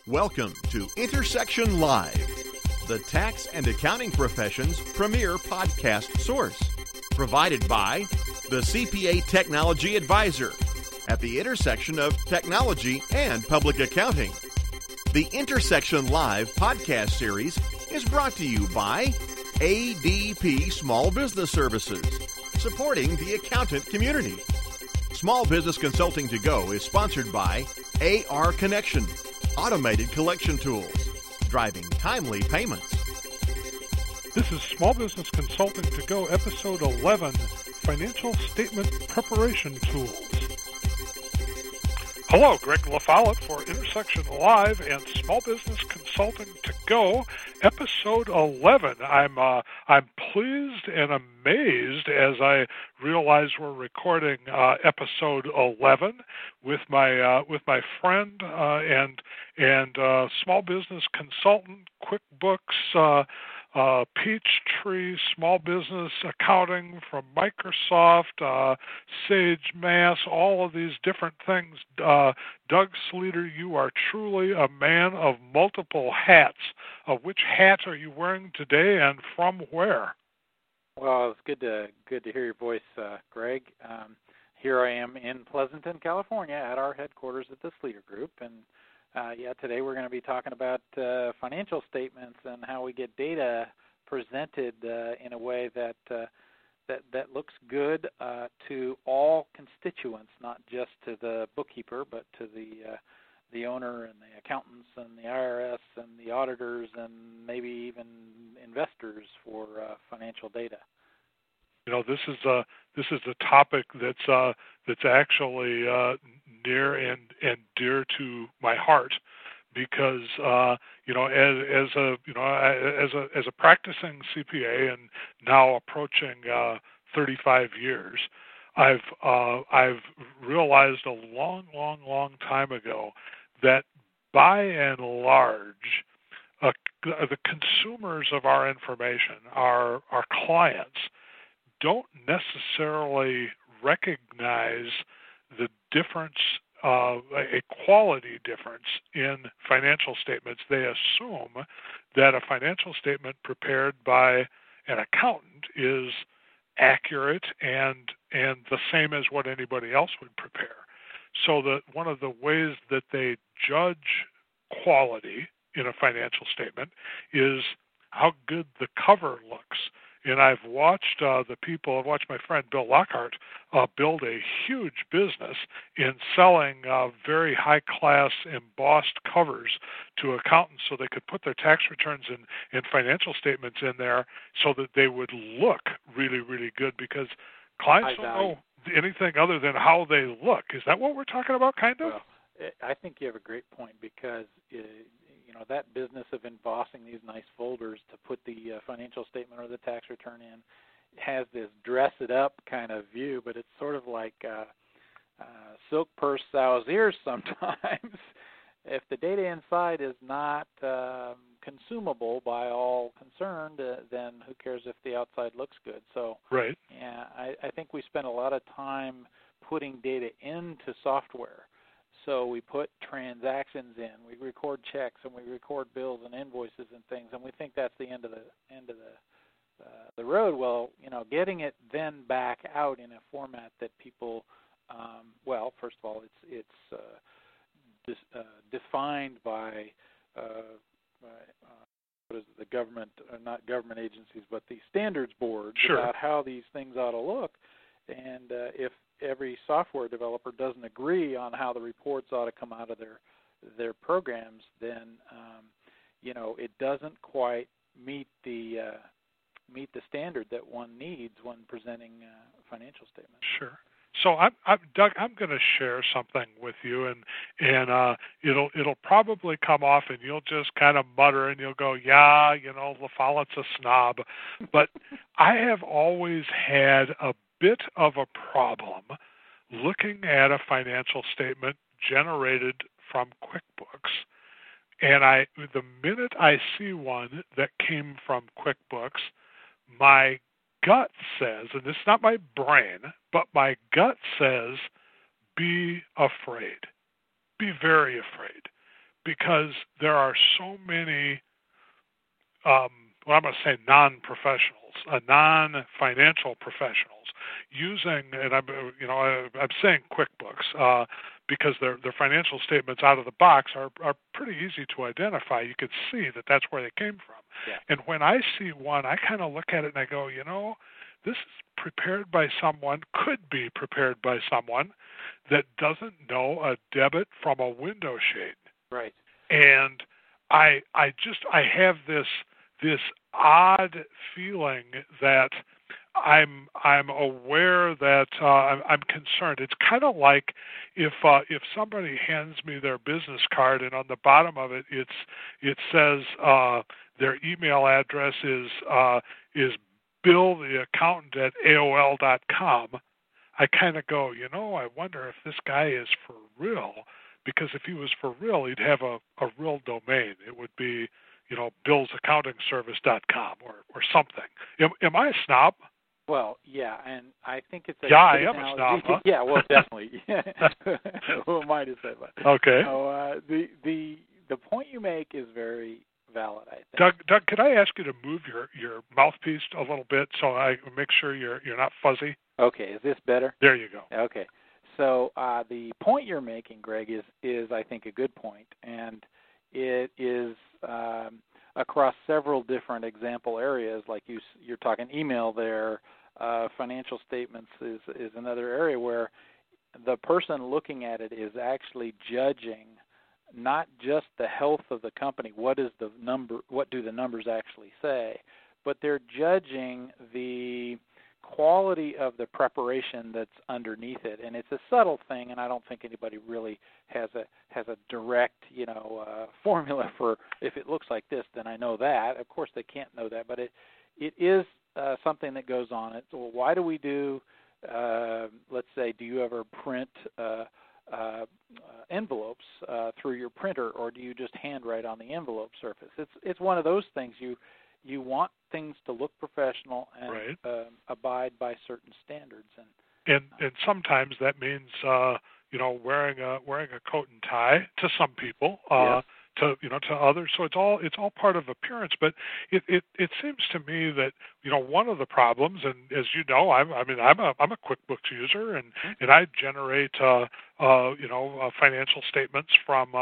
Welcome to Intersection Live, the tax and accounting profession's premier podcast source, provided by the CPA Technology Advisor at the intersection of technology and public accounting. The Intersection Live podcast series is brought to you by ADP Small Business Services, supporting the accountant community. Small Business Consulting to Go is sponsored by AR Connection, automated collection tools, driving timely payments. This is Small Business Consulting to Go, Episode 11, Financial Statement Preparation Tools. Hello, Greg LaFollette for Intersection Live and Small Business Consulting to Go, Episode 11. I'm pleased and amazed as I realize we're recording Episode 11 with my friend and small business consultant, QuickBooks. Peachtree Small Business Accounting from Microsoft, Sage Mass, all of these different things. Doug Sleeter, you are truly a man of multiple hats. Which hat are you wearing today and from where? Well, it's good to hear your voice, Greg. Here I am in Pleasanton, California, at our headquarters at the Sleeter Group, and today we're going to be talking about financial statements and how we get data presented in a way that looks good to all constituents, not just to the bookkeeper, but to the owner and the accountants and the IRS and the auditors and maybe even investors for financial data. You know, this is a topic that's actually near and dear to my heart, because as a practicing CPA and now approaching 35 years, I've realized a long time ago that by and large, the consumers of our information, our clients, don't necessarily recognize the difference, a quality difference in financial statements. They assume that a financial statement prepared by an accountant is accurate and the same as what anybody else would prepare. So that one of the ways that they judge quality in a financial statement is how good the cover looks. And I've watched I've watched my friend Bill Lockhart build a huge business in selling very high-class embossed covers to accountants so they could put their tax returns and financial statements in there so that they would look really, really good, because clients don't know anything other than how they look. Is that what we're talking about, kind of? Well, I think you have a great point, because that business of embossing these nice folders to put the financial statement or the tax return in has this dress it up kind of view, but it's sort of like silk purse sow's ears sometimes. If the data inside is not consumable by all concerned, then who cares if the outside looks good? So, right. Yeah, I think we spend a lot of time putting data into software. So we put transactions in, we record checks, and we record bills and invoices and things, and we think that's the end of the road. Well, getting it then back out in a format that people, first of all, it's defined by what is it, the government, not government agencies, but the standards boards. Sure. About how these things ought to look, and if every software developer doesn't agree on how the reports ought to come out of their programs, then it doesn't quite meet the standard that one needs when presenting financial statements. Sure. So, Doug, I'm going to share something with you, and it'll probably come off, and you'll just kind of mutter, and you'll go, yeah, LaFollette's a snob. But I have always had a bit of a problem looking at a financial statement generated from QuickBooks, and the minute I see one that came from QuickBooks, my gut says, and it's not my brain, but my gut says, be afraid. Be very afraid. because there are so many, well, I'm going to say non-professionals, non-financial professionals using, and I'm saying QuickBooks because their financial statements out of the box are pretty easy to identify. You could see that that's where they came from. Yeah. And when I see one, I kind of look at it and I go, this is prepared by someone, could be prepared by someone that doesn't know a debit from a window shade. Right. And I have this odd feeling that I'm aware that I'm concerned. It's kind of like if somebody hands me their business card and on the bottom of it it says their email address is Bill the accountant at AOL.com. I kind of go, I wonder if this guy is for real, because if he was for real, he'd have a real domain. It would be, BillsAccountingService.com or something. Am I a snob? Well, yeah, and I think it's a yeah, I am a snob. Huh? Yeah, well, definitely. Who am I to say that? Okay. So the point you make is very valid, I think. Doug, could I ask you to move your mouthpiece a little bit so I make sure you're not fuzzy? Okay, is this better? There you go. Okay, so the point you're making, Greg, is I think a good point, and it is across several different example areas. Like you're talking email there, financial statements is another area where the person looking at it is actually judging not just the health of the company, what do the numbers actually say, but they're judging the quality of the preparation that's underneath it. And it's a subtle thing, and I don't think anybody really has a direct formula for if it looks like this, then I know that. Of course they can't know that, but it is something that goes on. Well, why do we do, let's say, do you ever print envelopes through your printer, or do you just handwrite on the envelope surface? It's one of those things. You want things to look professional and right. Abide by certain standards, and sometimes that means wearing a coat and tie to some people. Yes. To others, so it's all part of appearance. But it seems to me that one of the problems, and as you know, I'm a QuickBooks user, and I generate financial statements from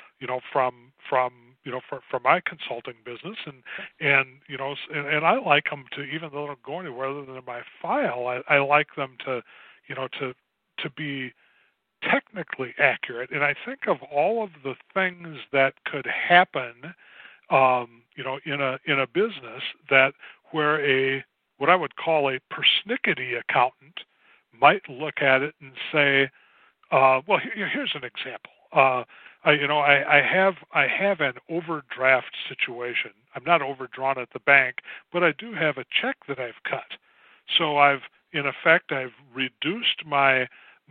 my consulting business, and I like them to, even though they don't go anywhere other than in my file, I like them to be technically accurate. And I think of all of the things that could happen, in a business that where what I would call a persnickety accountant might look at it and say, well, here's an example. I have an overdraft situation. I'm not overdrawn at the bank, but I do have a check that I've cut. So I've reduced my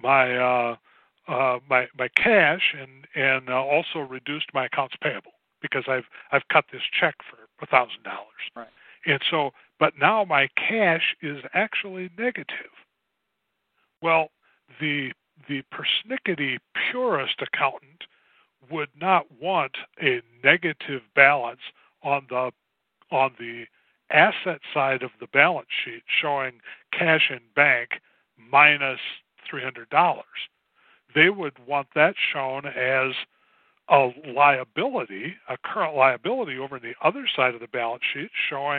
cash and also reduced my accounts payable because I've cut this check for $1,000. Right. And so, but now my cash is actually negative. Well, the persnickety purist accountant would not want a negative balance on the asset side of the balance sheet showing cash in bank minus $300. They would want that shown as a liability, a current liability over the other side of the balance sheet showing,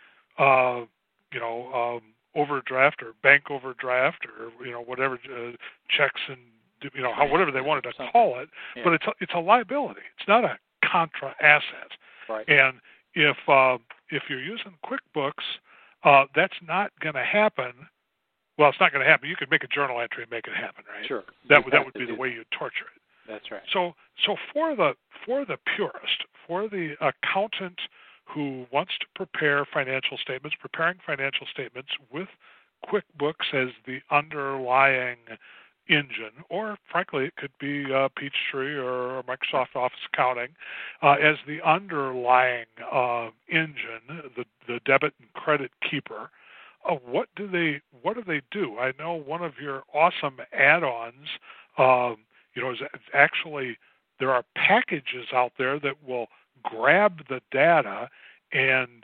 overdraft or bank overdraft or, whatever, checks and, whatever they wanted to call it. Yeah. But it's a liability. It's not a contra asset. Right. And if you're using QuickBooks, that's not going to happen. Well, it's not going to happen. You could make a journal entry and make it happen, right? Sure. That would be the way you'd torture it. That's right. So for the purist, for the accountant who wants to prepare financial statements, preparing financial statements with QuickBooks as the underlying engine, or frankly, it could be Peachtree or Microsoft Office Accounting as the underlying engine, the debit and credit keeper. What do they do? I know one of your awesome add-ons, is actually there are packages out there that will grab the data and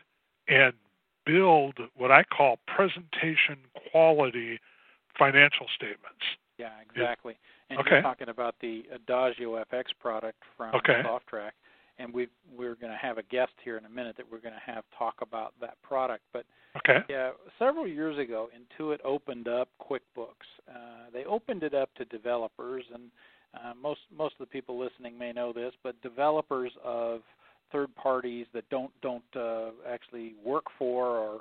build what I call presentation quality financial statements. Yeah, exactly. And okay. You're talking about the Adagio FX product from okay. SoftTrack, and we're going to have a guest here in a minute that we're going to have talk about that product. But okay. yeah, several years ago, Intuit opened up QuickBooks. They opened it up to developers, and most of the people listening may know this, but developers of third parties that don't actually work for or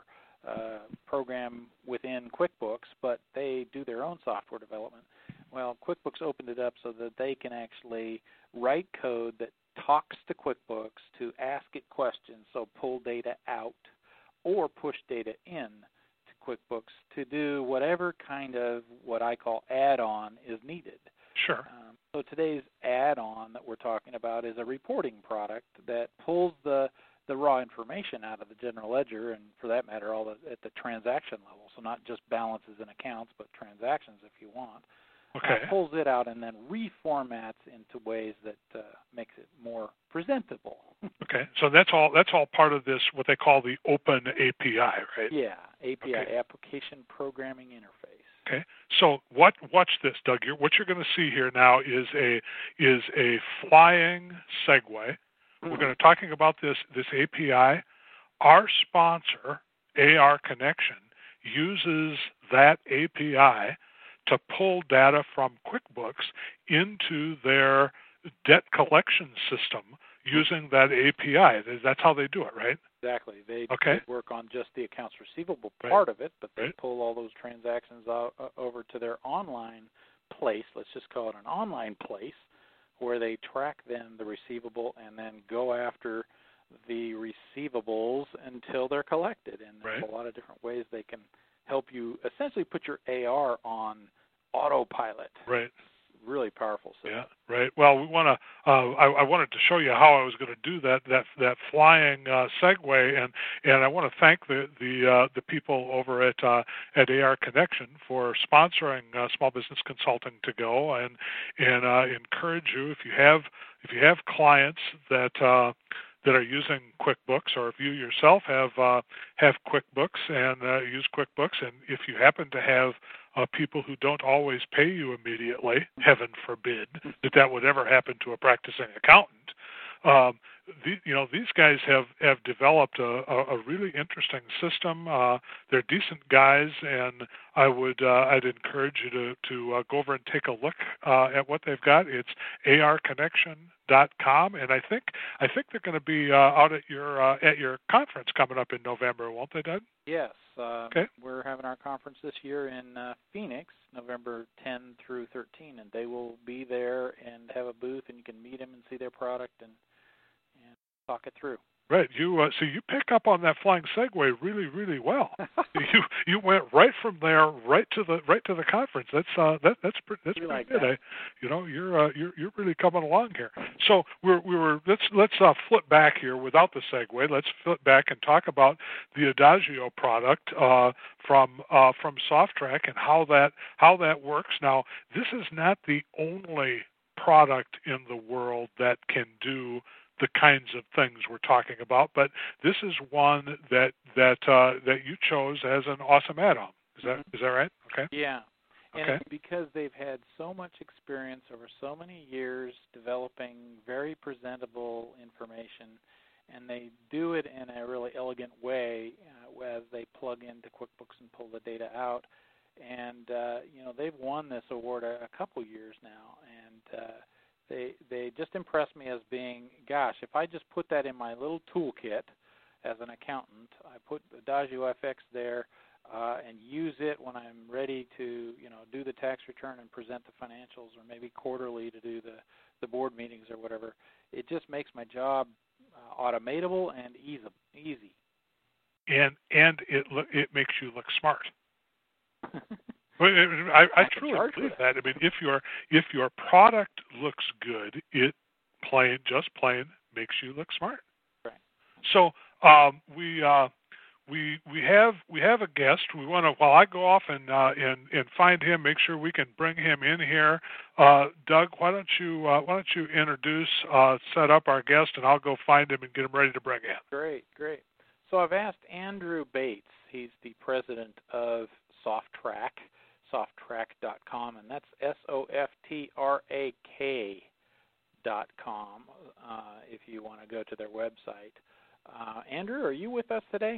program within QuickBooks, but they do their own software development. Well, QuickBooks opened it up so that they can actually write code that talks to QuickBooks to ask it questions, so pull data out or push data in to QuickBooks to do whatever kind of what I call add-on is needed. Sure. So today's add-on that we're talking about is a reporting product that pulls the raw information out of the general ledger, and for that matter, all at the transaction level. So not just balances and accounts, but transactions if you want. Okay. Pulls it out and then reformats into ways that makes it more presentable. Okay. So that's all part of this, what they call the Open API, right? Yeah, API, okay. Application Programming Interface. Okay. So watch this, Doug. What you're going to see here now is a flying segue. We're going to talking about this API. Our sponsor, AR Connection, uses that API to pull data from QuickBooks into their debt collection system using that API. That's how they do it, right? Exactly. They work on just the accounts receivable part of it, but they pull all those transactions out, over to their online place. Let's just call it an online place, where they track then the receivable and then go after the receivables until they're collected. And there's a lot of different ways they can help you essentially put your AR on autopilot. Right. Really powerful system. Yeah, right. Well, we want to. I wanted to show you how I was going to do that flying segue, and I want to thank the people over at AR Connection for sponsoring Small Business Consulting to Go, and encourage you if you have clients that are using QuickBooks, or if you yourself have QuickBooks and use QuickBooks, and if you happen to have people who don't always pay you immediately, heaven forbid that would ever happen to a practicing accountant. These guys have developed a really interesting system. They're decent guys, and I'd encourage you to go over and take a look at what they've got. It's arconnection.com, and I think they're going to be out at your conference coming up in November, won't they, Doug? Yes. Okay. We're having our conference this year in Phoenix, November 10 through 13, and they will be there and have a booth, and you can meet them and see their product and talk it through. Right. You you pick up on that flying segue really, really well. you went right from there right to the conference. That's pretty like good. That. You're really coming along here. So let's flip back here without the segue. Let's flip back and talk about the Adagio product from SoftTrack and how that works. Now, this is not the only product in the world that can do the kinds of things we're talking about, but this is one that you chose as an awesome add-on. Is that right? Okay. Yeah. And it's because they've had so much experience over so many years developing very presentable information, and they do it in a really elegant way as they plug into QuickBooks and pull the data out. And they've won this award a couple years now, and They just impress me as being, gosh, if I just put that in my little toolkit as an accountant, I put Adagio FX there and use it when I'm ready to, do the tax return and present the financials, or maybe quarterly to do the board meetings or whatever. It just makes my job automatable and easy. And it makes you look smart. I truly believe that. I mean, if your product looks good, it just plain makes you look smart. Right. So we have a guest. We want to, while I go off and find him, make sure we can bring him in here. Doug, why don't you introduce, set up our guest, and I'll go find him and get him ready to bring in. Great. So I've asked Andrew Bates. He's the president of Softrak, softrak.com, and that's SOFTRAK.com. If you want to go to their website. Andrew, are you with us today?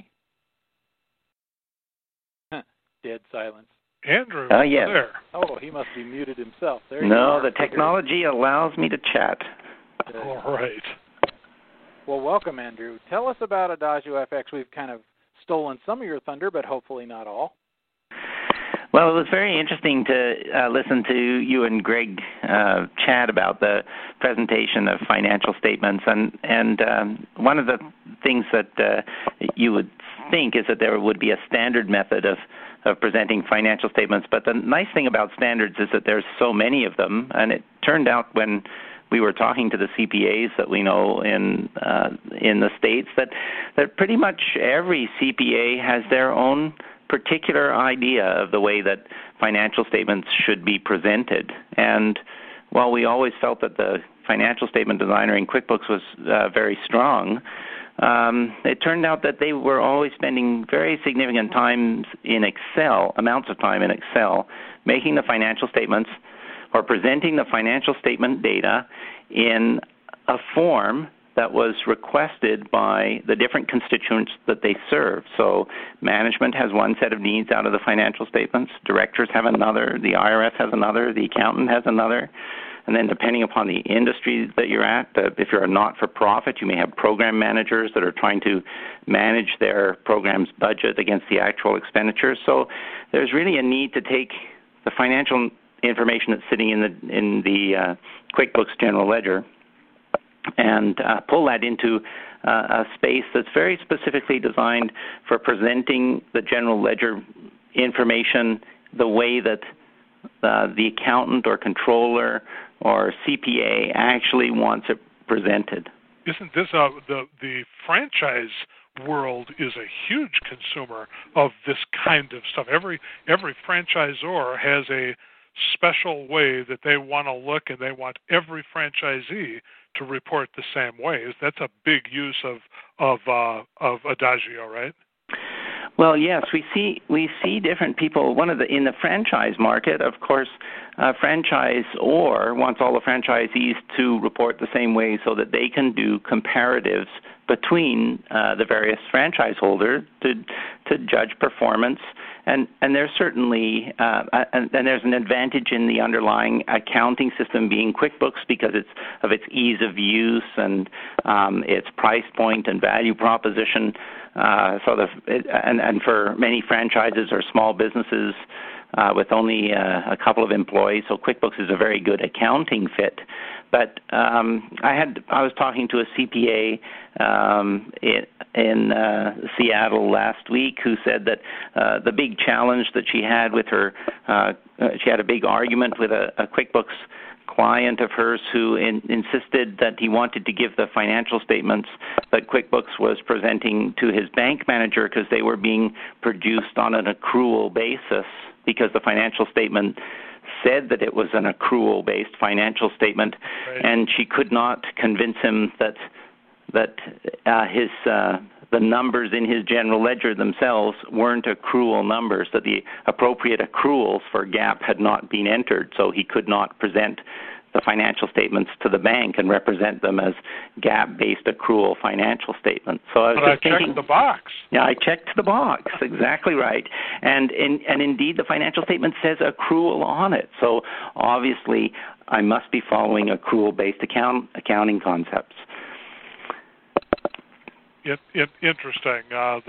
Dead silence. Andrew, yes. There. Oh, he must be muted himself. There you No, are. the technology allows me to chat. All right. Well, welcome, Andrew. Tell us about Adagio FX. We've kind of stolen some of your thunder, but hopefully not all. Well, it was very interesting to listen to you and Greg chat about the presentation of financial statements, and one of the things that you would think is that there would be a standard method of presenting financial statements, but the nice thing about standards is that there's so many of them, and it turned out when we were talking to the CPAs that we know in the States that pretty much every CPA has their own particular idea of the way that financial statements should be presented. And while we always felt that the financial statement designer in QuickBooks was very strong, it turned out that they were always spending very significant amounts of time in Excel, making the financial statements or presenting the financial statement data in a form that was requested by the different constituents that they serve. So management has one set of needs out of the financial statements, directors have another, the IRS has another, the accountant has another, and then depending upon the industry that you're at, if you're a not-for-profit, you may have program managers that are trying to manage their program's budget against the actual expenditures. So there's really a need to take the financial information that's sitting in the QuickBooks General Ledger and pull that into a space that's very specifically designed for presenting the general ledger information the way that the accountant or controller or CPA actually wants it presented. Isn't this the franchise world is a huge consumer of this kind of stuff? Every franchisor has a special way that they want to look, and they want every franchisee to report the same way. That's a big use of Adagio, right? Well, yes, we see different people. In the franchise market, of course, franchisor wants all the franchisees to report the same way so that they can do comparatives between the various franchise holders to judge performance. And there's certainly and there's an advantage in the underlying accounting system being QuickBooks because of its ease of use and its price point and value proposition. And for many franchises or small businesses with only a couple of employees, so QuickBooks is a very good accounting fit. But I was talking to a CPA in Seattle last week who said that the big challenge that she had with her, she had a big argument with a QuickBooks client of hers who insisted that he wanted to give the financial statements that QuickBooks was presenting to his bank manager because they were being produced on an accrual basis, because the financial statement said that it was an accrual-based financial statement, right. And she could not convince him that the numbers in his general ledger themselves weren't accrual numbers, that the appropriate accruals for GAAP had not been entered, so he could not present the financial statements to the bank and represent them as GAAP-based accrual financial statements. So I was checked the box. Yeah, I checked the box. Exactly right. And indeed, the financial statement says accrual on it. So obviously, I must be following accrual-based accounting concepts. Interesting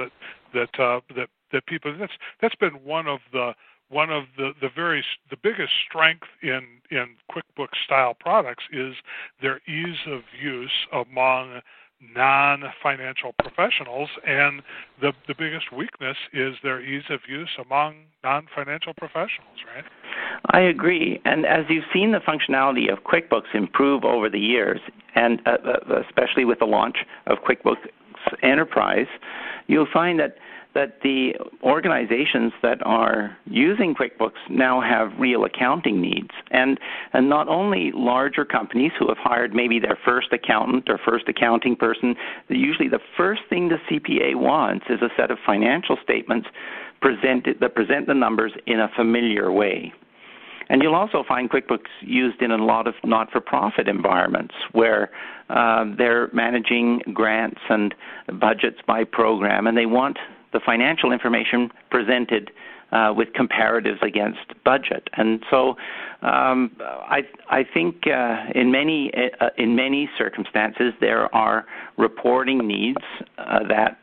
that people. That's been one of the biggest strength in QuickBooks style products is their ease of use among non-financial professionals, and the biggest weakness is their ease of use among non-financial professionals, right? I agree. And as you've seen the functionality of QuickBooks improve over the years, and especially with the launch of QuickBooks Enterprise, you'll find that that the organizations that are using QuickBooks now have real accounting needs. And not only larger companies who have hired maybe their first accountant or first accounting person, usually the first thing the CPA wants is a set of financial statements that present the numbers in a familiar way. And you'll also find QuickBooks used in a lot of not-for-profit environments where they're managing grants and budgets by program, and they want the financial information presented with comparatives against budget. And so I think in many circumstances there are reporting needs that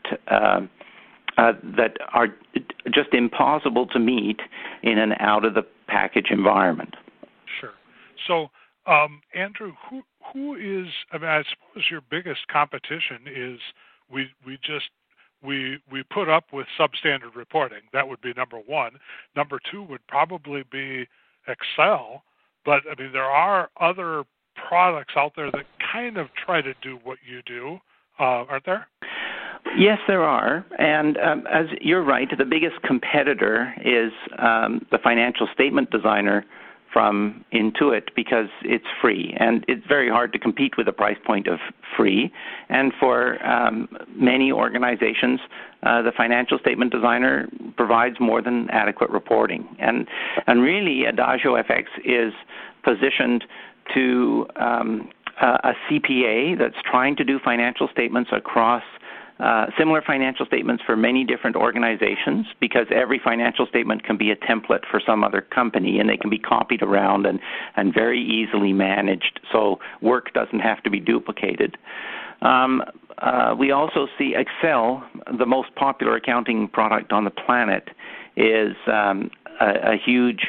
are just impossible to meet in an out-of-the-package environment. Sure. So, Andrew, who is? I mean, I suppose your biggest competition is we put up with substandard reporting. That would be number one. Number two would probably be Excel. But I mean, there are other products out there that kind of try to do what you do, aren't there? Yes, there are. And as you're right, the biggest competitor is the Financial Statement Designer from Intuit because it's free. And it's very hard to compete with the price point of free. And for many organizations, the Financial Statement Designer provides more than adequate reporting. And really, Adagio FX is positioned to a CPA that's trying to do financial statements across similar financial statements for many different organizations, because every financial statement can be a template for some other company, and they can be copied around and very easily managed, so work doesn't have to be duplicated. We also see Excel, the most popular accounting product on the planet, is a huge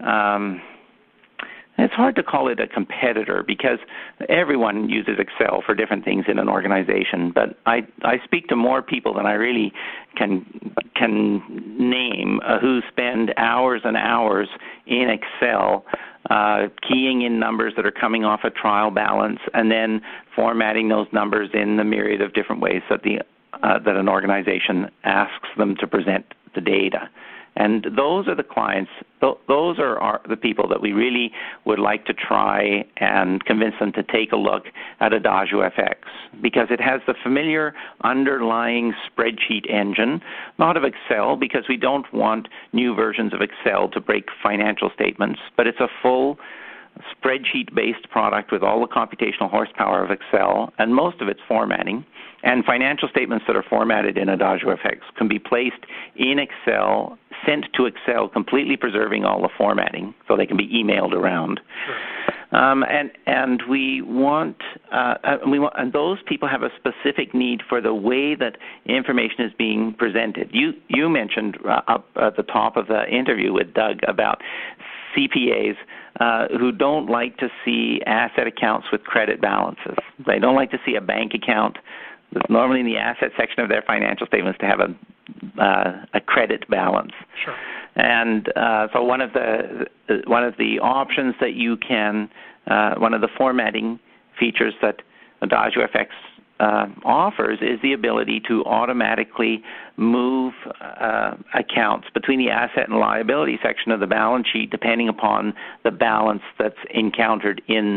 it's hard to call it a competitor because everyone uses Excel for different things in an organization. But I speak to more people than I really can name who spend hours and hours in Excel keying in numbers that are coming off a trial balance and then formatting those numbers in the myriad of different ways that that an organization asks them to present the data. And those are the clients, those are the people that we really would like to try and convince them to take a look at Adagio FX, because it has the familiar underlying spreadsheet engine, not of Excel, because we don't want new versions of Excel to break financial statements, but it's a full spreadsheet-based product with all the computational horsepower of Excel and most of its formatting. And financial statements that are formatted in Adagio FX can be placed in Excel, sent to Excel, completely preserving all the formatting, so they can be emailed around. Sure. And we want and those people have a specific need for the way that information is being presented. You mentioned up at the top of the interview with Doug about CPAs who don't like to see asset accounts with credit balances. They don't like to see a bank account that's normally in the asset section of their financial statements to have a credit balance. Sure. And so one of the options that you can, one of the formatting features that Adagio FX offers is the ability to automatically move accounts between the asset and liability section of the balance sheet depending upon the balance that's encountered in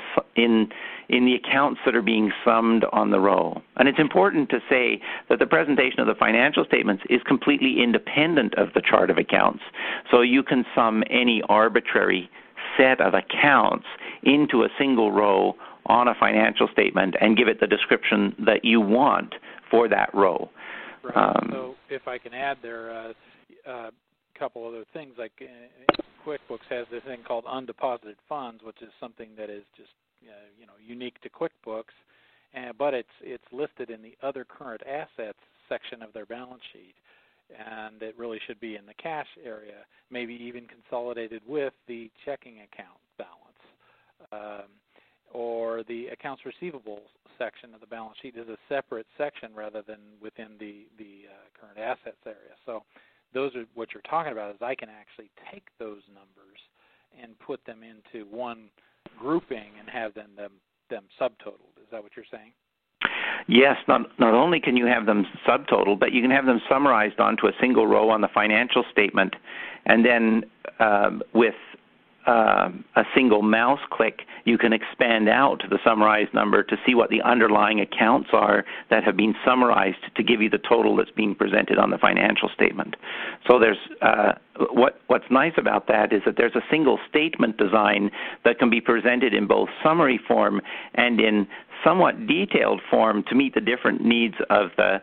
the accounts that are being summed on the row. And it's important to say that the presentation of the financial statements is completely independent of the chart of accounts. So you can sum any arbitrary set of accounts into a single row on a financial statement and give it the description that you want for that row. Right. So if I can add there, a couple other things, like QuickBooks has this thing called undeposited funds, which is something that is just unique to QuickBooks, but it's listed in the other current assets section of their balance sheet, and it really should be in the cash area, maybe even consolidated with the checking account balance. Or the accounts receivable section of the balance sheet is a separate section rather than within the current assets area. So those are what you're talking about, is I can actually take those numbers and put them into one grouping and have them subtotaled. Is that what you're saying? Yes, not only can you have them subtotal, but you can have them summarized onto a single row on the financial statement, and then with a single mouse click, you can expand out the summarized number to see what the underlying accounts are that have been summarized to give you the total that's being presented on the financial statement. So there's what's nice about that is that there's a single statement design that can be presented in both summary form and in somewhat detailed form to meet the different needs of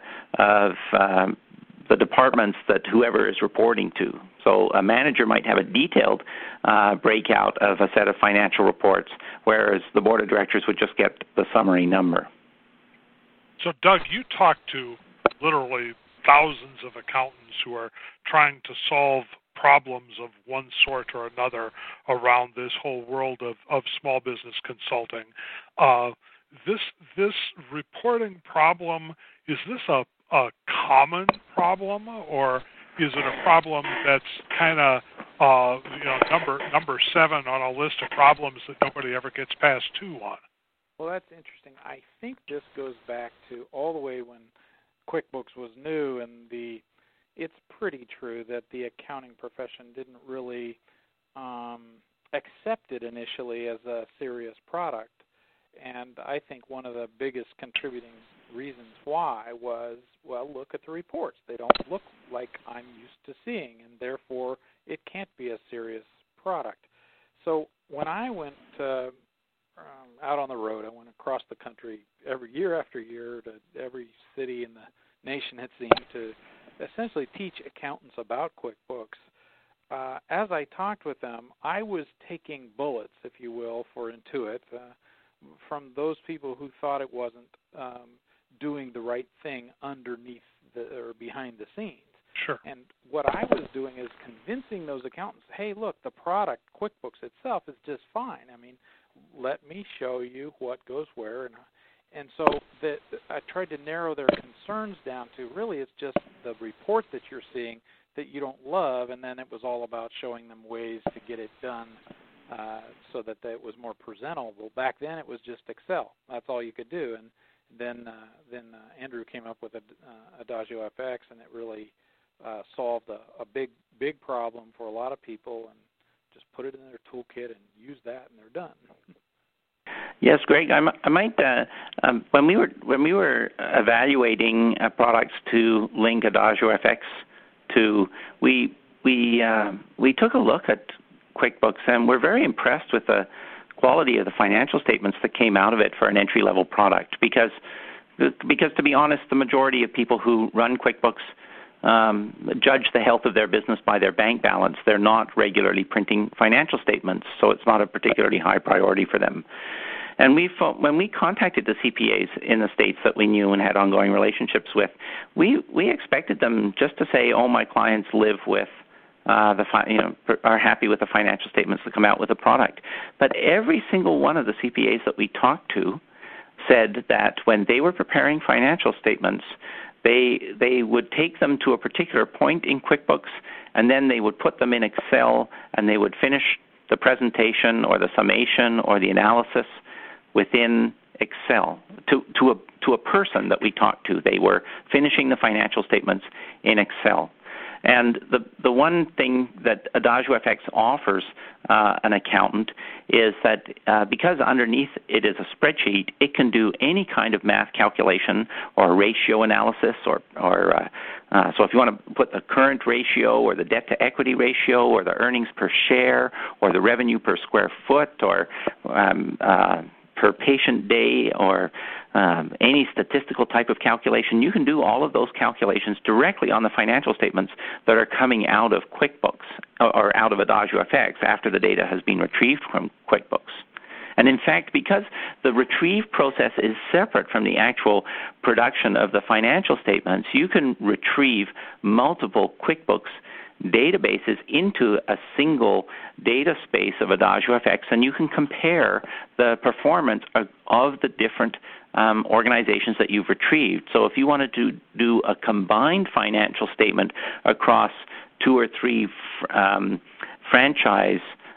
the departments that whoever is reporting to. So a manager might have a detailed breakout of a set of financial reports, whereas the board of directors would just get the summary number. So, Doug, you talk to literally thousands of accountants who are trying to solve problems of one sort or another around this whole world of small business consulting. This reporting problem, is this a common problem, or is it a problem that's kind of number 7 on a list of problems that nobody ever gets past 2 on? Well, that's interesting. I think this goes back to all the way when QuickBooks was new, and it's pretty true that the accounting profession didn't really accept it initially as a serious product. And I think one of the biggest contributing reasons why was, well, look at the reports. They don't look like I'm used to seeing, and therefore it can't be a serious product. So when I went out on the road, I went across the country every year after year to every city in the nation, it seemed, to essentially teach accountants about QuickBooks. As I talked with them, I was taking bullets, if you will, for Intuit, from those people who thought it wasn't doing the right thing underneath or behind the scenes. Sure. And what I was doing is convincing those accountants, hey, look, the product, QuickBooks itself, is just fine. I mean, let me show you what goes where. And so I tried to narrow their concerns down to really it's just the report that you're seeing that you don't love, and then it was all about showing them ways to get it done so that it was more presentable. Back then it was just Excel. That's all you could do. And then Andrew came up with Adagio FX, and it really solved a big problem for a lot of people, and just put it in their toolkit and use that, and they're done. Yes, Greg. I might when we were evaluating products to link Adagio FX to, we took a look at QuickBooks, and we're very impressed with the quality of the financial statements that came out of it for an entry-level product. Because to be honest, the majority of people who run QuickBooks judge the health of their business by their bank balance. They're not regularly printing financial statements, so it's not a particularly high priority for them. And when we contacted the CPAs in the states that we knew and had ongoing relationships with, we expected them just to say, "Oh, my clients live with are happy with the financial statements that come out with the product." But every single one of the CPAs that we talked to said that when they were preparing financial statements, they would take them to a particular point in QuickBooks, and then they would put them in Excel, and they would finish the presentation or the summation or the analysis within Excel. To a person that we talked to, they were finishing the financial statements in Excel. And the one thing that Adagio FX offers an accountant is that because underneath it is a spreadsheet, it can do any kind of math calculation or ratio analysis, or so if you want to put the current ratio or the debt to equity ratio or the earnings per share or the revenue per square foot or per patient day or any statistical type of calculation, you can do all of those calculations directly on the financial statements that are coming out of QuickBooks or out of Adagio FX after the data has been retrieved from QuickBooks. And in fact, because the retrieve process is separate from the actual production of the financial statements, you can retrieve multiple QuickBooks databases into a single data space of Adagio FX, and you can compare the performance of the different organizations that you've retrieved. So if you wanted to do a combined financial statement across 2 or 3 franchise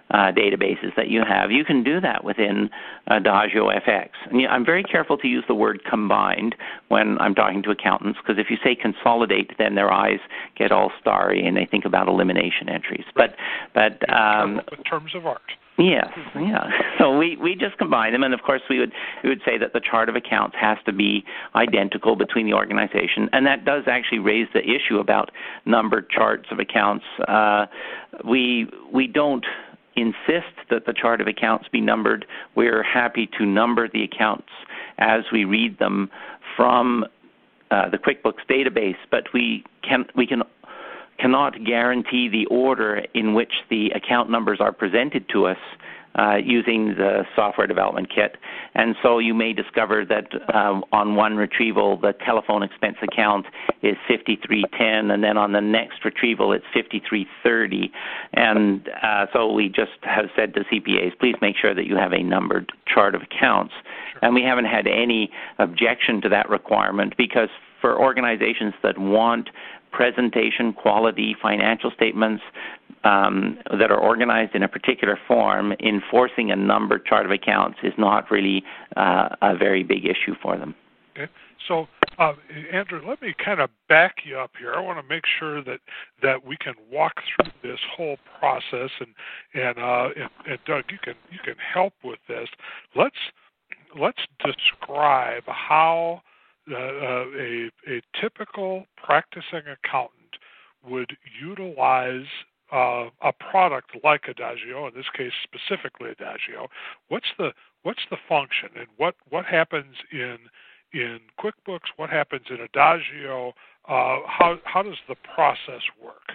databases that you have. You can do that within Adagio FX. And I'm very careful to use the word combined when I'm talking to accountants, because if you say consolidate, then their eyes get all starry and they think about elimination entries. But in terms of art. Yes, yeah. So we just combine them, and of course we would say that the chart of accounts has to be identical between the organization, and that does actually raise the issue about numbered charts of accounts. We don't insist that the chart of accounts be numbered. We're happy to number the accounts as we read them from the QuickBooks database, but we cannot guarantee the order in which the account numbers are presented to us using the software development kit. And so you may discover that on one retrieval, the telephone expense account is 5310, and then on the next retrieval, it's 5330. And so we just have said to CPAs, please make sure that you have a numbered chart of accounts. Sure. And we haven't had any objection to that requirement, because for organizations that want presentation quality financial statements that are organized in a particular form, enforcing a numbered chart of accounts is not really a very big issue for them. Okay. So, Andrew, let me kind of back you up here. I want to make sure that we can walk through this whole process, and Doug, you can help with this. Let's describe how a typical practicing accountant would utilize a product like Adagio, in this case specifically Adagio. What's the function, and what happens in QuickBooks? What happens in Adagio? How does the process work?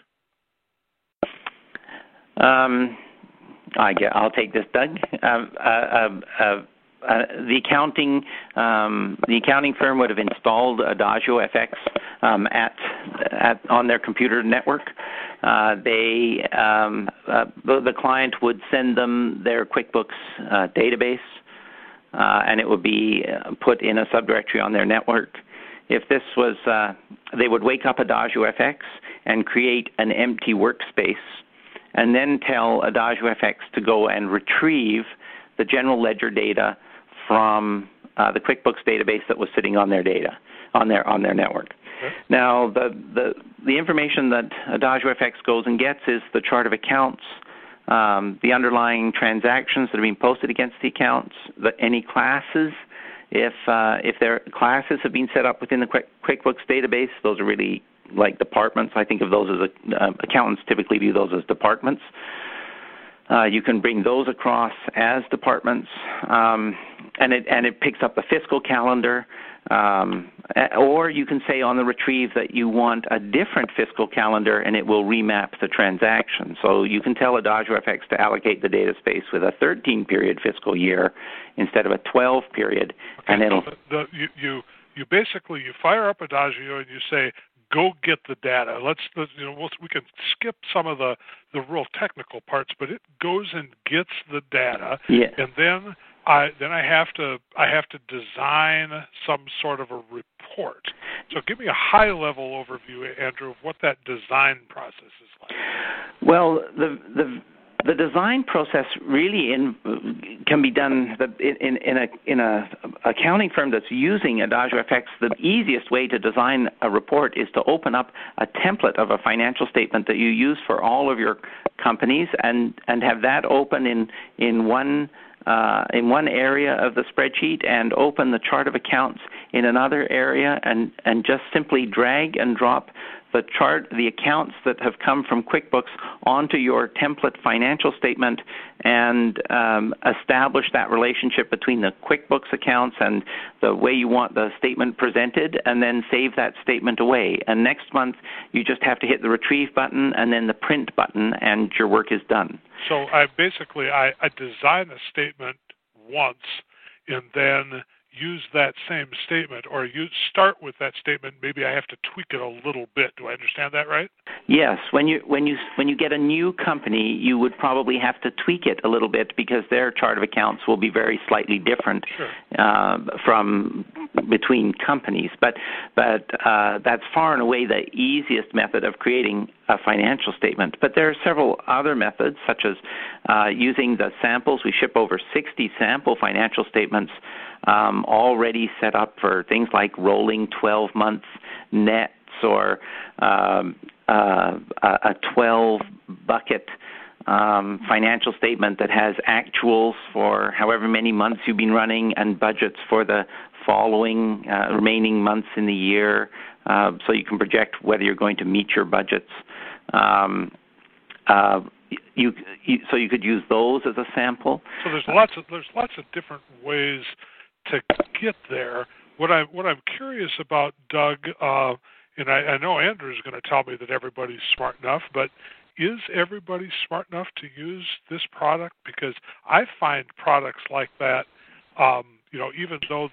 I'll take this, Doug. The accounting firm would have installed Adagio FX on their computer network. The client would send them their QuickBooks database, and it would be put in a subdirectory on their network. If this was, they would wake up Adagio FX and create an empty workspace, and then tell Adagio FX to go and retrieve the general ledger data from the QuickBooks database that was sitting on their data on their network. Okay. Now, the information that Adagio FX goes and gets is the chart of accounts, the underlying transactions that are being posted against the accounts, any classes. If their classes have been set up within the QuickBooks database, those are really like departments. I think of those as accountants typically view those as departments. You can bring those across as departments, and it picks up the fiscal calendar. Or you can say on the retrieve that you want a different fiscal calendar, and it will remap the transaction. So you can tell Adagio FX to allocate the data space with a 13-period fiscal year instead of a 12-period, okay, and it'll. So you basically fire up Adagio and you say, go get the data. We can skip some of the real technical parts, but it goes and gets the data, yeah. And then I have to design some sort of a report. So give me a high-level overview, Andrew, of what that design process is like. Well, the design process really can be done in a accounting firm that's using Adagio FX. The easiest way to design a report is to open up a template of a financial statement that you use for all of your companies, and have that open in one area of the spreadsheet, and open the chart of accounts in another area, and just simply drag and drop the accounts that have come from QuickBooks onto your template financial statement, and establish that relationship between the QuickBooks accounts and the way you want the statement presented, and then save that statement away. And next month, you just have to hit the retrieve button and then the print button, and your work is done. So I design a statement once, and then use that same statement, or you start with that statement. Maybe I have to tweak it a little bit. Do I understand that right? Yes. When you get a new company, you would probably have to tweak it a little bit, because their chart of accounts will be very slightly different. Sure. From between companies. But that's far and away the easiest method of creating a financial statement. But there are several other methods, such as using the samples. We ship over 60 sample financial statements already set up for things like rolling 12-month nets or a 12-bucket financial statement that has actuals for however many months you've been running and budgets for the following remaining months in the year, so you can project whether you're going to meet your budgets. So you could use those as a sample. So there's lots of different ways to get there. What I'm curious about, Doug, and I know Andrew's going to tell me that everybody's smart enough, but is everybody smart enough to use this product? Because I find products like that, even though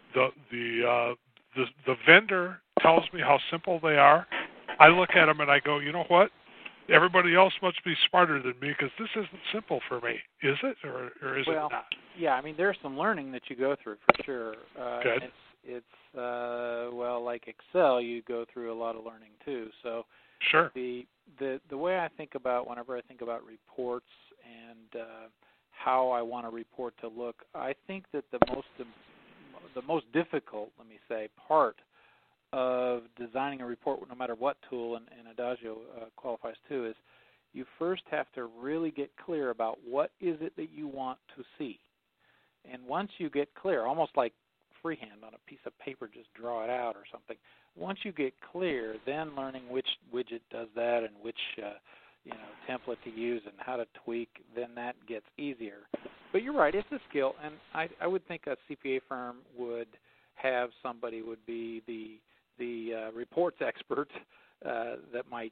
the vendor tells me how simple they are, I look at them and I go, you know what? Everybody else must be smarter than me because this isn't simple for me. Is it, or is it not? Yeah, I mean, there's some learning that you go through for sure. Good. It's like Excel, you go through a lot of learning too. So sure. The way I think about whenever I think about reports and how I want a report to look, I think that the most difficult, let me say, part of designing a report, no matter what tool, and Adagio qualifies too, is you first have to really get clear about what is it that you want to see. And once you get clear, almost like freehand on a piece of paper, just draw it out or something. Once you get clear, then learning which widget does that and which template to use and how to tweak, then that gets easier. But you're right, it's a skill, and I would think a CPA firm would have somebody would be the reports expert that might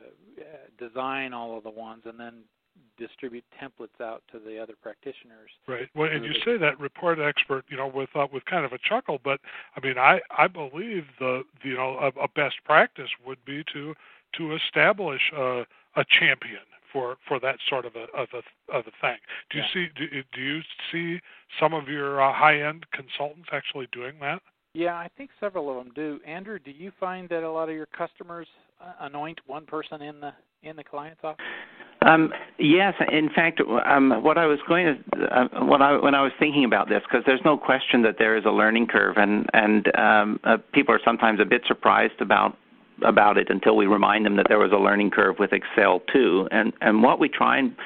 design all of the ones and then distribute templates out to the other practitioners. Right. Well, and you say that report expert, with kind of a chuckle, but I mean, I believe a best practice would be to establish a champion for that sort of a thing. Do you see some of your high-end consultants actually doing that? Yeah, I think several of them do. Andrew, do you find that a lot of your customers anoint one person in the client's office? Yes, in fact, when I was thinking about this, because there's no question that there is a learning curve, and people are sometimes a bit surprised about it until we remind them that there was a learning curve with Excel too. And what we try and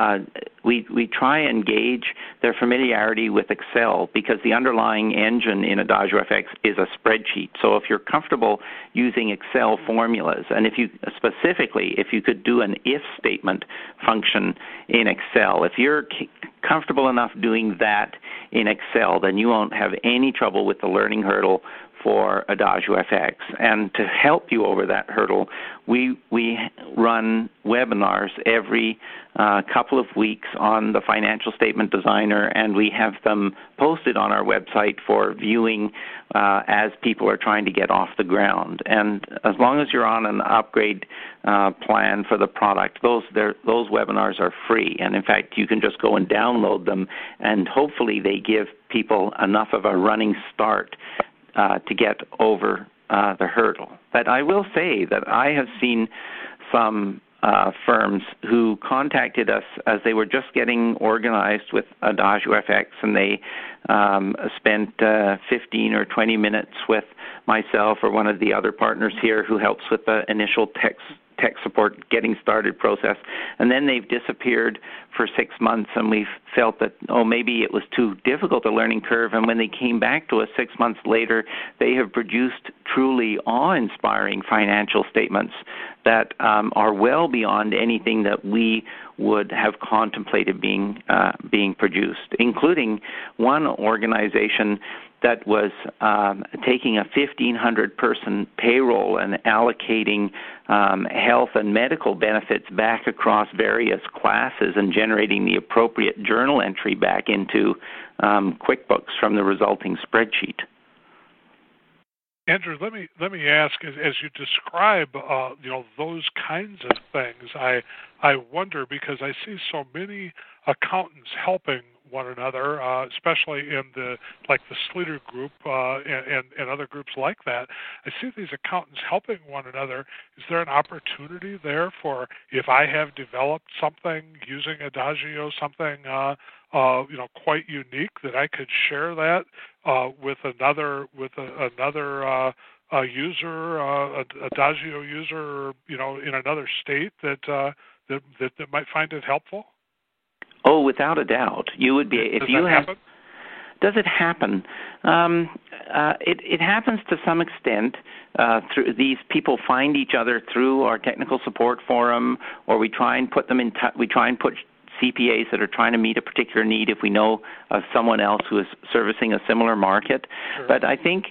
we try and gauge their familiarity with Excel, because the underlying engine in Adagio FX is a spreadsheet. So if you're comfortable using Excel formulas, and if you could do an if statement function in Excel, if you're comfortable enough doing that in Excel, then you won't have any trouble with the learning hurdle for Adagio FX. And to help you over that hurdle, we run webinars every couple of weeks on the Financial Statement Designer, and we have them posted on our website for viewing as people are trying to get off the ground. And as long as you're on an upgrade plan for the product, those webinars are free. And in fact, you can just go and download them, and hopefully they give people enough of a running start to get over the hurdle. But I will say that I have seen some firms who contacted us as they were just getting organized with Adagio FX, and they spent 15 or 20 minutes with myself or one of the other partners here who helps with the initial tech support getting started process, and then they've disappeared for 6 months, and we've felt that maybe it was too difficult a learning curve, and when they came back to us 6 months later, they have produced truly awe-inspiring financial statements that are well beyond anything that we would have contemplated being produced, including one organization that was taking a 1,500-person payroll and allocating health and medical benefits back across various classes and generating the appropriate journal entry back into QuickBooks from the resulting spreadsheet. Andrew, let me ask, as you describe those kinds of things, I wonder, because I see so many accountants helping one another, especially in the Sleeter group and other groups like that. I see these accountants helping one another. Is there an opportunity there for, if I have developed something using Adagio, something quite unique, that I could share that with another user, Adagio user, in another state that might find it helpful? Oh, without a doubt, you would be. If you have. Happen? Does it happen? It happens to some extent. Through these people find each other through our technical support forum, or we try and put them in. We try and put CPAs that are trying to meet a particular need if we know of someone else who is servicing a similar market. Sure. But I think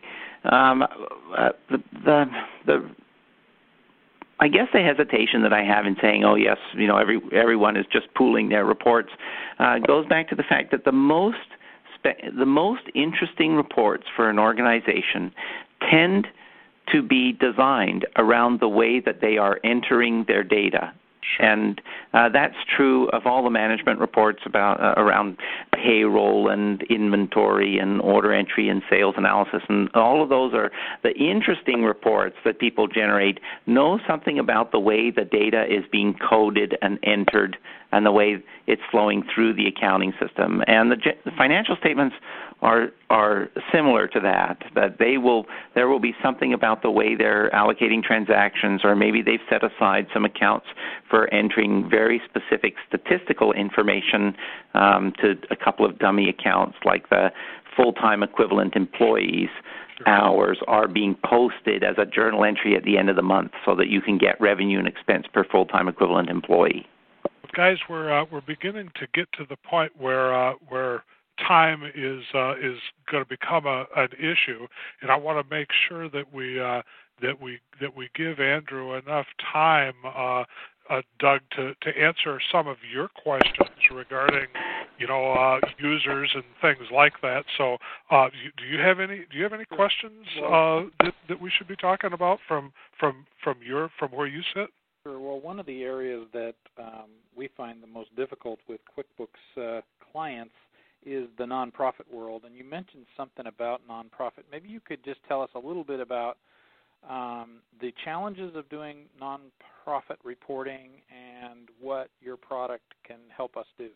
I guess the hesitation that I have in saying, oh yes, everyone is just pooling their reports, goes back to the fact that the most interesting reports for an organization tend to be designed around the way that they are entering their data. Sure. And that's true of all the management reports around payroll and inventory and order entry and sales analysis, and all of those are the interesting reports that people generate. Know something about the way the data is being coded and entered and the way it's flowing through the accounting system. And the financial statements are similar to that there will be something about the way they're allocating transactions, or maybe they've set aside some accounts for entering very specific statistical information to a couple of dummy accounts, like the full-time equivalent employees. Hours are being posted as a journal entry at the end of the month so that you can get revenue and expense per full-time equivalent employee. Guys, we're beginning to get to the point where time is going to become an issue, and I want to make sure that we give Andrew enough time, Doug, to answer some of your questions regarding users and things like that. So, do you have any questions that we should be talking about from where you sit? Sure. Well, one of the areas that we find the most difficult with QuickBooks clients is the nonprofit world, and you mentioned something about nonprofit. Maybe you could just tell us a little bit about the challenges of doing nonprofit reporting and what your product can help us do.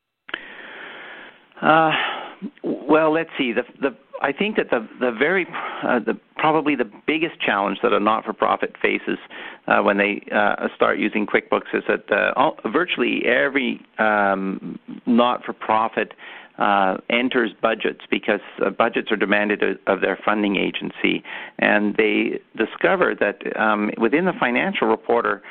Well, let's see. I think that probably the biggest challenge that a not-for-profit faces when they start using QuickBooks is that virtually every not-for-profit enters budgets because budgets are demanded of their funding agency, and they discover that within the financial reporter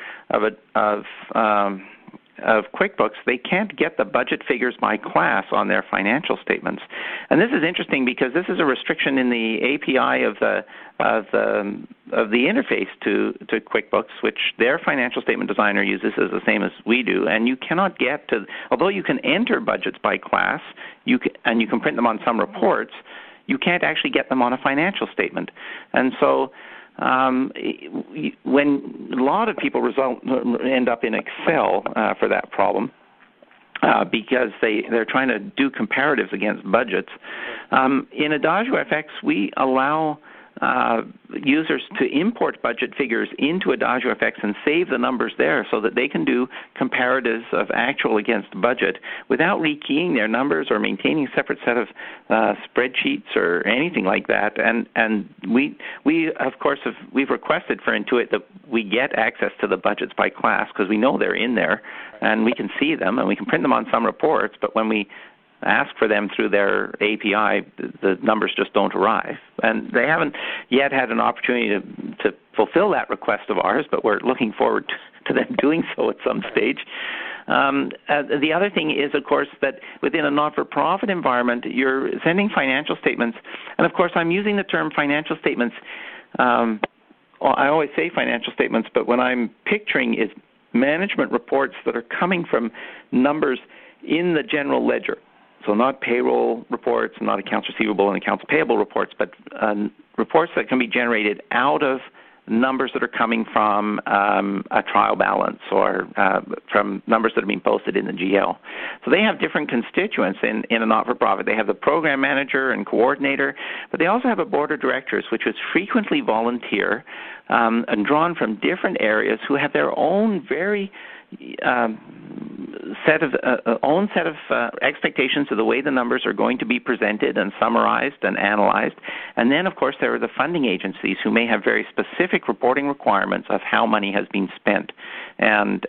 of QuickBooks, they can't get the budget figures by class on their financial statements. And this is interesting because this is a restriction in the API of the interface to QuickBooks, which their financial statement designer uses is the same as we do. And you cannot get to, although you can enter budgets by class, you can print them on some reports, you can't actually get them on a financial statement. And so when a lot of people end up in Excel for that problem, because they're trying to do comparatives against budgets. In Adagio FX, we allow users to import budget figures into Adagio FX and save the numbers there so that they can do comparatives of actual against budget without rekeying their numbers or maintaining a separate set of spreadsheets or anything like that. And we of course we've requested for Intuit that we get access to the budgets by class because we know they're in there and we can see them and we can print them on some reports, but when we ask for them through their API, the numbers just don't arrive. And they haven't yet had an opportunity to fulfill that request of ours, but we're looking forward to them doing so at some stage. The other thing is, of course, that within a not-for-profit environment, you're sending financial statements. And, of course, I'm using the term financial statements. I always say financial statements, but what I'm picturing is management reports that are coming from numbers in the general ledger. So not payroll reports, not accounts receivable and accounts payable reports, but reports that can be generated out of numbers that are coming from a trial balance or from numbers that are being posted in the GL. So they have different constituents in a not-for-profit. They have the program manager and coordinator, but they also have a board of directors, which is frequently volunteer and drawn from different areas who have their own very set of expectations of the way the numbers are going to be presented and summarized and analyzed. And then, of course, there are the funding agencies who may have very specific reporting requirements of how money has been spent. And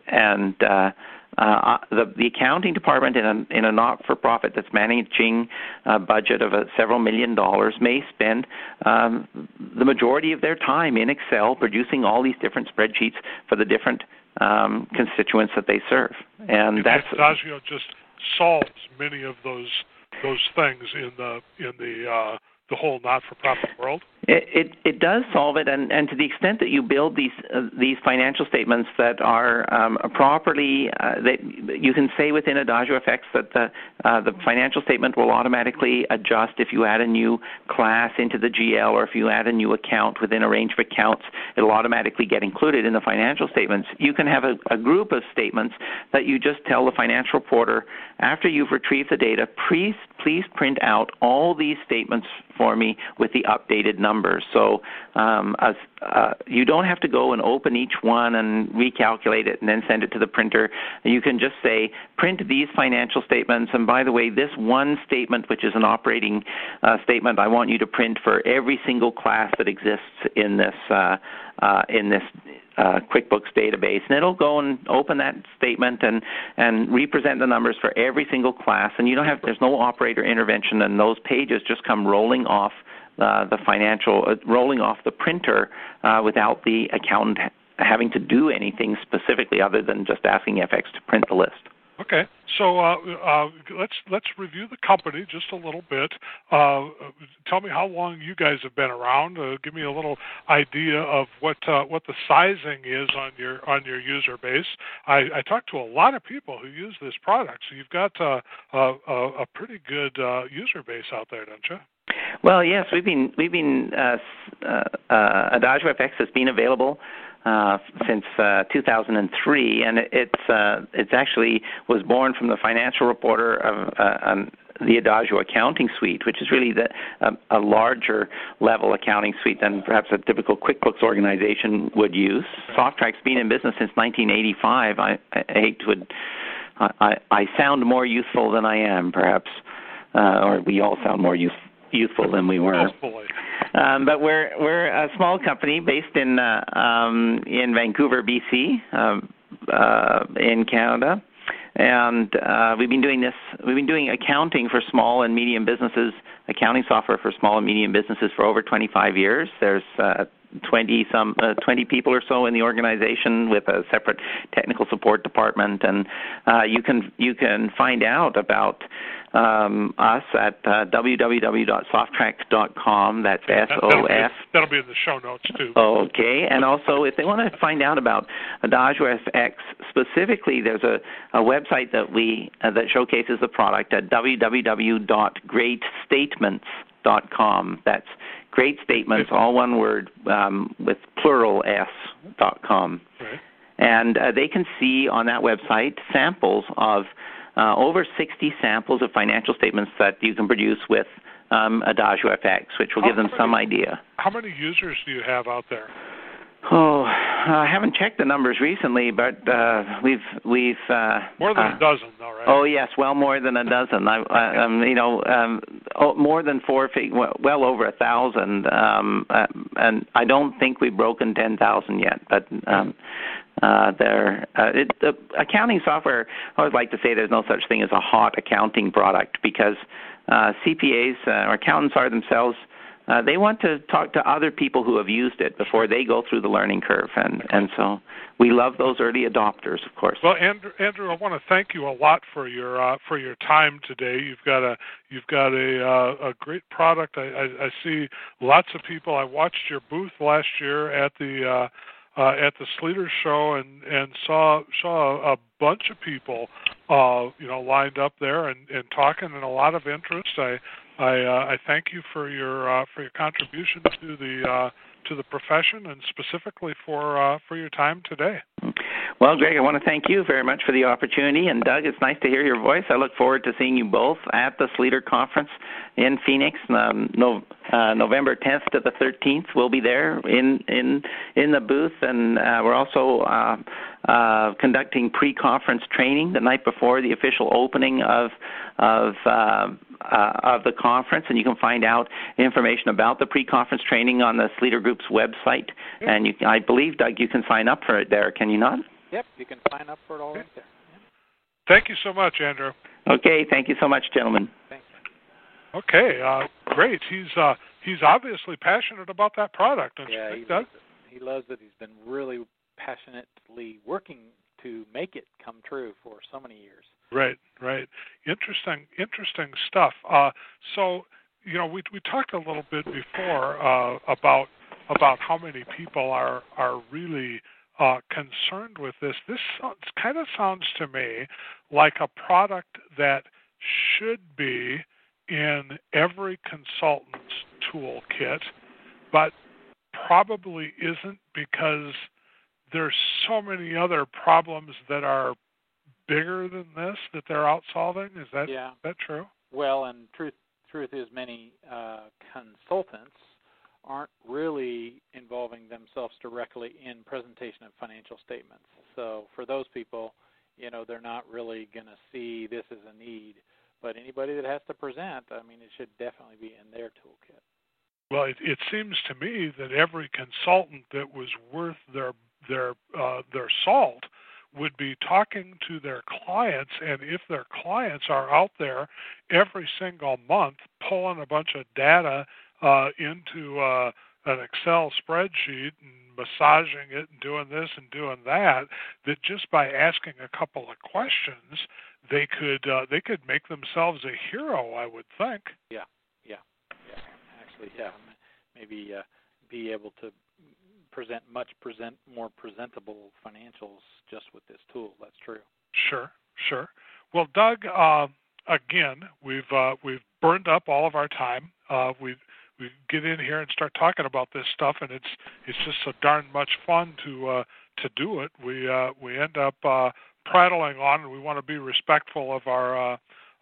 the accounting department in a not-for-profit that's managing a budget of several $1 million may spend the majority of their time in Excel producing all these different spreadsheets for the different constituents that they serve, and that's Adagio just solves many of those things in the whole not-for-profit world. It does solve it, and to the extent that you build these financial statements that are properly, that you can say within Adagio FX that the financial statement will automatically adjust if you add a new class into the GL, or if you add a new account within a range of accounts, it'll automatically get included in the financial statements. You can have a group of statements that you just tell the financial reporter, after you've retrieved the data, please print out all these statements for me with the updated numbers. So you don't have to go and open each one and recalculate it and then send it to the printer. You can just say, print these financial statements, and by the way, this one statement, which is an operating statement, I want you to print for every single class that exists in this QuickBooks database, and it'll go and open that statement and represent the numbers for every single class. And there's no operator intervention, and those pages just come rolling off rolling off the printer without the accountant having to do anything specifically other than just asking FX to print the list. Okay, so let's review the company just a little bit. Tell me how long you guys have been around. Give me a little idea of what the sizing is on your user base. I talked to a lot of people who use this product, so you've got a pretty good user base out there, don't you? Well, yes, we've been Adagio FX has been available since 2003, and it's actually was born from the financial reporter of the Adagio accounting suite, which is really a larger level accounting suite than perhaps a typical QuickBooks organization would use. Softtrack's been in business since 1985. I sound more youthful than I am, perhaps, or we all sound more youthful than we were. But we're a small company based in Vancouver, BC, in Canada, and we've been doing accounting for small and medium businesses, accounting software for small and medium businesses for over 25 years. There's 20 people or so in the organization with a separate technical support department, and you can find out about us at www.softtrack.com. That's SOF. That'll be in the show notes too. Okay, and also if they want to find out about Adagio FX specifically, there's a website that showcases the product at www.greatstatements.com. That's Great Statements, all one word, with plural s.com. Right. And they can see on that website samples of over 60 samples of financial statements that you can produce with Adagio FX, which will give them some idea. How many users do you have out there? Oh, I haven't checked the numbers recently, but we've more than a dozen, though, right? Oh yes, well more than a dozen. More than well over 1,000, and I don't think we've broken 10,000 yet. But accounting software, I always like to say there's no such thing as a hot accounting product, because CPAs or accountants are themselves. They want to talk to other people who have used it before they go through the learning curve, and so we love those early adopters, of course. Well, Andrew, I want to thank you a lot for your time today. You've got a great product. I see lots of people. I watched your booth last year at the Sleater Show and saw a bunch of people lined up there and talking, and a lot of interest. I thank you for your contribution to the profession, and specifically for your time today. Well, Greg, I want to thank you very much for the opportunity. And Doug, it's nice to hear your voice. I look forward to seeing you both at the Sleater Conference in Phoenix, November 10th to the 13th. We'll be there in the booth, and we're also conducting pre-conference training the night before the official opening of the conference, and you can find out information about the pre-conference training on the Sleater Group's website. And I believe, Doug, you can sign up for it there, can you not? Yep, you can sign up for it all right there. Yep. Thank you so much, Andrew. Okay, thank you so much, gentlemen. Thanks. Okay, great. He's obviously passionate about that product, don't you think, Doug? He loves it. He's been really passionately working to make it come true for so many years. Right. Interesting stuff. So, we talked a little bit before about how many people are really concerned with this. This kind of sounds to me like a product that should be in every consultant's toolkit, but probably isn't, because there's so many other problems that are bigger than this that they're out solving. Is that true? Well, and truth is, many consultants aren't really involving themselves directly in presentation of financial statements. So for those people, they're not really going to see this as a need. But anybody that has to present, it should definitely be in their toolkit. Well, it seems to me that every consultant that was worth their salt would be talking to their clients, and if their clients are out there every single month pulling a bunch of data into an Excel spreadsheet and massaging it and doing this and doing that just by asking a couple of questions, they could make themselves a hero, I would think. Yeah. Actually, maybe be able to present more presentable financials just with this tool. That's true. Sure. Well, Doug, again, we've burned up all of our time. We get in here and start talking about this stuff, and it's just so darn much fun to do it. We end up prattling on, and we want to be respectful of our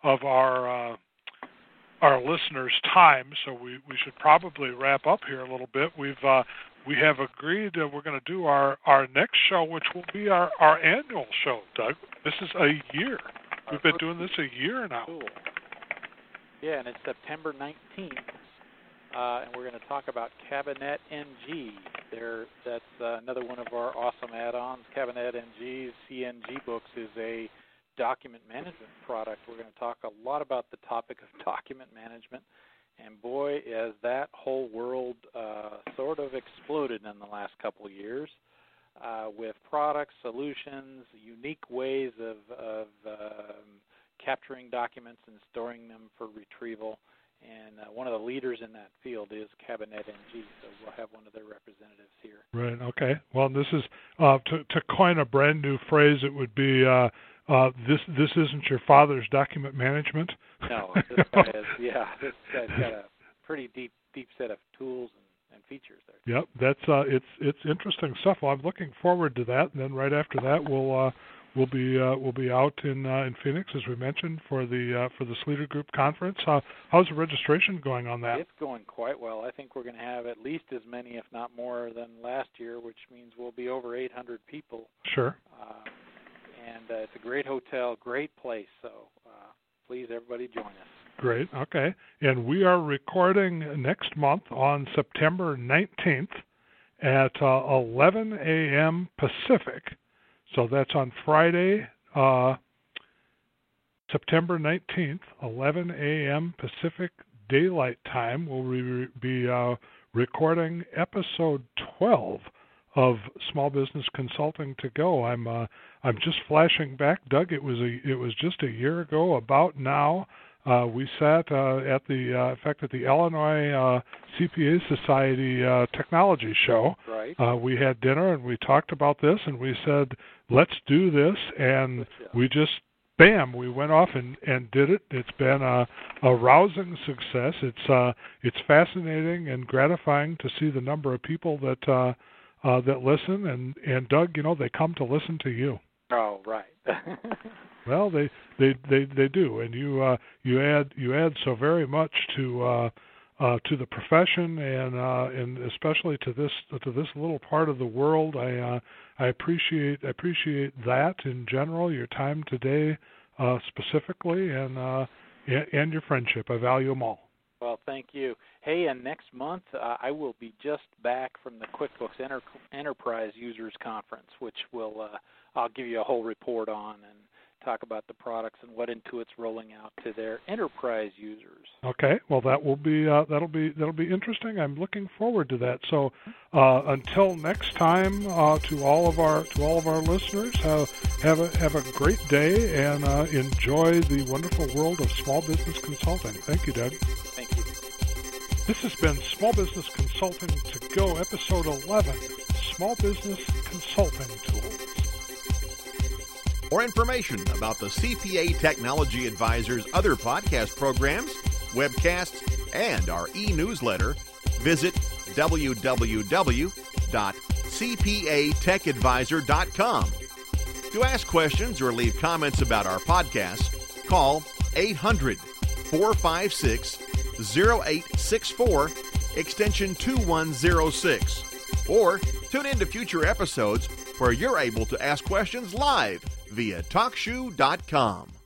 listeners' time, so we should probably wrap up here a little bit. We have agreed that we're going to do our next show, which will be our annual show, Doug. This is a year. We've been doing this a year now. Cool. Yeah, and it's September 19th, and we're going to talk about Cabinet NG. That's another one of our awesome add-ons. Cabinet NG's CNG Books is a document management product. We're going to talk a lot about the topic of document management, and boy, has that whole world sort of exploded in the last couple of years with products, solutions, unique ways of capturing documents and storing them for retrieval. And one of the leaders in that field is Cabinet NG, so we'll have one of their representatives here. Right, okay. Well, this is, to coin a brand new phrase, it would be, this isn't your father's document management? No, this guy this guy's got a pretty deep set of tools and features there. Yep, that's it's interesting stuff. Well, I'm looking forward to that, and then right after that we'll be out in Phoenix, as we mentioned, for the Sleater Group conference. How's the registration going on that? It's going quite well. I think we're going to have at least as many, if not more, than last year, which means we'll be over 800 people. Sure. And it's a great hotel, great place. So please, everybody, join us. Great. Okay. And we are recording next month on September 19th at 11 a.m. Pacific. So that's on Friday, September 19th, 11 a.m. Pacific Daylight Time. We'll be recording episode 12 of Small Business Consulting to Go. I'm just flashing back, Doug. It was just a year ago, about now. We sat at the Illinois CPA Society Technology Show. Right. We had dinner and we talked about this, and we said, let's do this, and we just bam, we went off and did it. It's been a rousing success. It's fascinating and gratifying to see the number of people that listen. And Doug, they come to listen to you. Oh, right. Well, they do, and you add so very much to the profession, and especially to this little part of the world. I appreciate that in general, your time today specifically, and your friendship. I value them all. Well, thank you. Hey, and next month I will be just back from the QuickBooks Enterprise Users Conference, which I'll give you a whole report on and talk about the products and what Intuit's rolling out to their enterprise users. Okay, well that'll be interesting. I'm looking forward to that. So until next time, to all of our listeners, have a great day and enjoy the wonderful world of small business consulting. Thank you, Doug. Thank you. This has been Small Business Consulting to Go, episode 11, Small Business Consulting Tools. For information about the CPA Technology Advisor's other podcast programs, webcasts, and our e-newsletter, visit www.cpatechadvisor.com. To ask questions or leave comments about our podcasts, call 800-456-0864, extension 2106, or tune in to future episodes where you're able to ask questions live via TalkShoe.com.